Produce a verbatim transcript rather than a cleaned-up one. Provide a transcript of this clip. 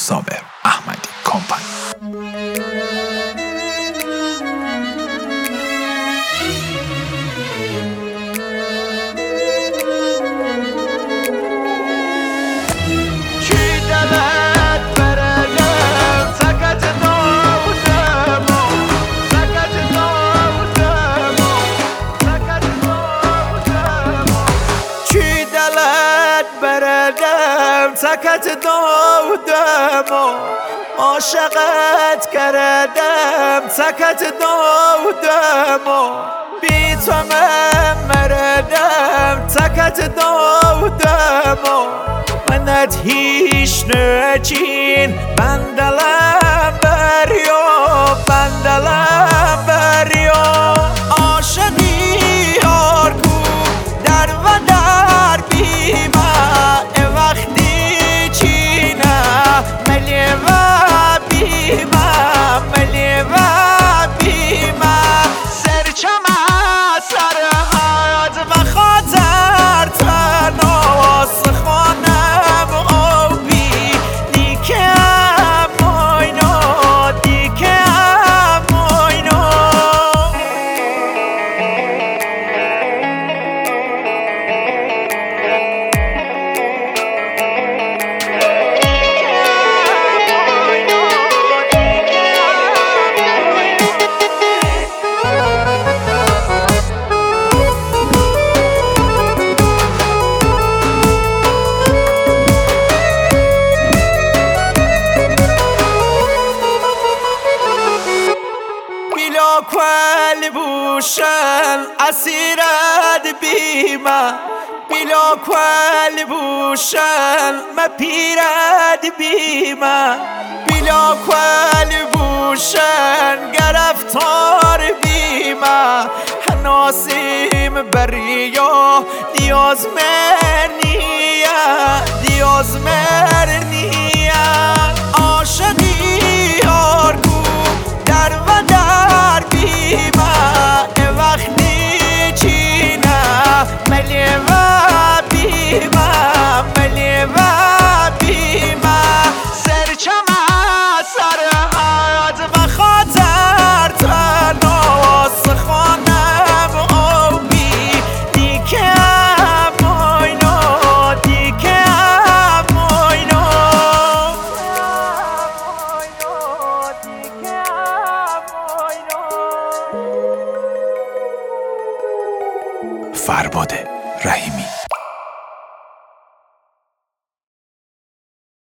صابر احمدی کمپانی. سکت دادم و عاشقت کردم، سکت دادم و بی تو من مردم، سکت دادم و منت هیچ نچین بندلم بریا، بندلم بریا. عاشقی یار کو در و در بیما وقتی ملی و بیما، ملی و بیما. سرچم سرحد و خاطر تناس خانم آبی دیکم ماینا، دیکم ماینا. کل بوشن اسیرت بیما، بلا کل بوشن مپیرت بیما، بلا کل بوشن گرفتار بیما. ناسیم بریا دیاز مرنیا، دیاز مرنیا. عاشقی یار کو در و در بیما وقتی چینا ملی و بیما، ملی و بیما. سرچم سرحد و خاطر تناس خانم آبی دیکم ماینا، دیکم ماینا. فرباد رحیمی.